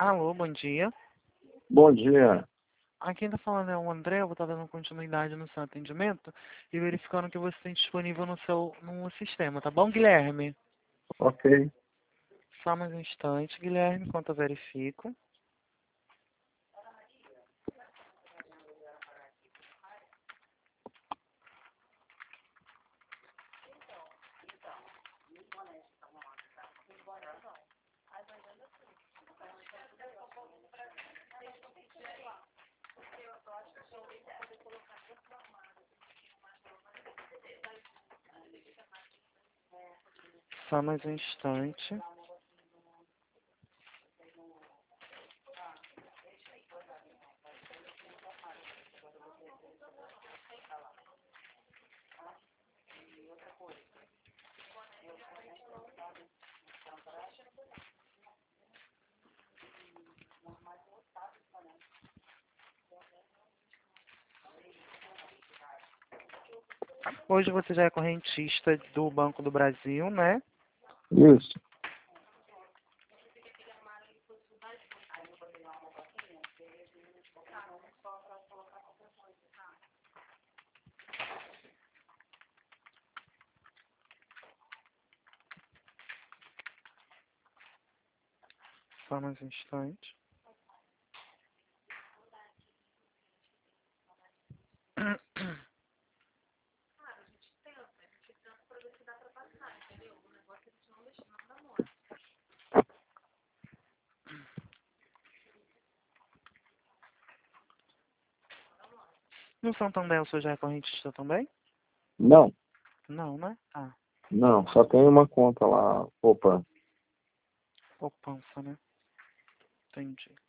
Alô, bom dia. Bom dia. Aqui quem tá falando é o André, eu vou estar dando continuidade no seu atendimento e verificando que você tem disponível no sistema, tá bom, Guilherme? Ok. Só mais um instante, Guilherme, enquanto eu verifico. Só mais um instante. Hoje você já é correntista do Banco do Brasil, né? Isso. Só mais um instante. No Santander o senhor já é correntista também? Não, Não, né? Ah, não. Só tem uma conta lá. Opa. poupança, né? Entendi.